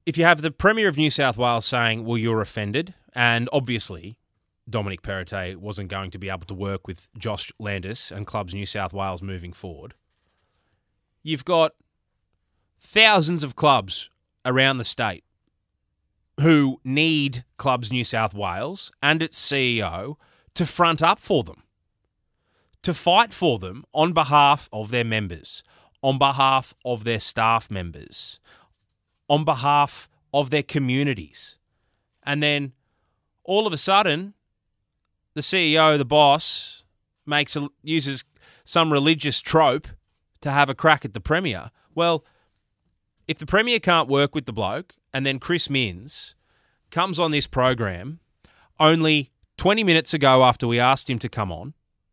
if you have the Premier of New South Wales saying, well, you're offended, and obviously Dominic Perrottet wasn't going to be able to work with Josh Landis and Clubs New South Wales moving forward, you've got thousands of clubs around the state who need Clubs New South Wales and its CEO to front up for them, to fight for them on behalf of their members, on behalf of their staff members, on behalf of their communities. And then all of a sudden, the CEO, the boss, uses some religious trope to have a crack at the Premier. Well, if the Premier can't work with the bloke, and then Chris Minns comes on this program only 20 minutes ago after we asked him to come on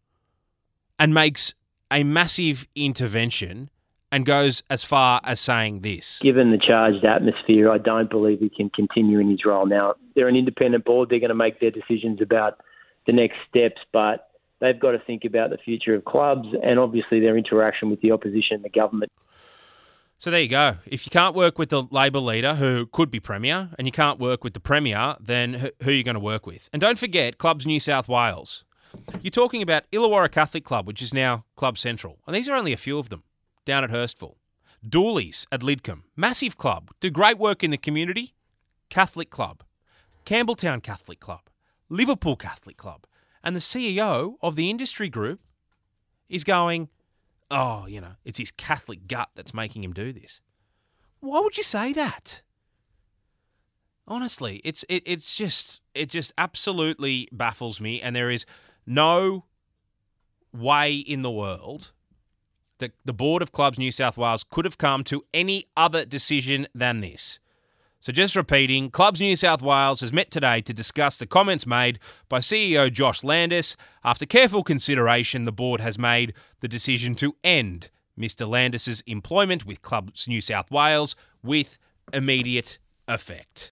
and makes a massive intervention and goes as far as saying this. Given the charged atmosphere, I don't believe he can continue in his role. Now, they're an independent board. They're going to make their decisions about the next steps, but they've got to think about the future of clubs and obviously their interaction with the opposition and the government. So there you go. If you can't work with the Labor leader, who could be Premier, and you can't work with the Premier, then who are you going to work with? And don't forget Clubs New South Wales. You're talking about Illawarra Catholic Club, which is now Club Central. And these are only a few of them down at Hurstville. Dooley's at Lidcombe. Massive club. Do great work in the community. Catholic Club. Campbelltown Catholic Club. Liverpool Catholic Club. And the CEO of the industry group is going, oh, it's his Catholic gut that's making him do this. Why would you say that? Honestly, it just absolutely baffles me, and there is no way in the world that the Board of Clubs New South Wales could have come to any other decision than this. So just repeating, Clubs New South Wales has met today to discuss the comments made by CEO Josh Landis. After careful consideration, the board has made the decision to end Mr. Landis's employment with Clubs New South Wales with immediate effect.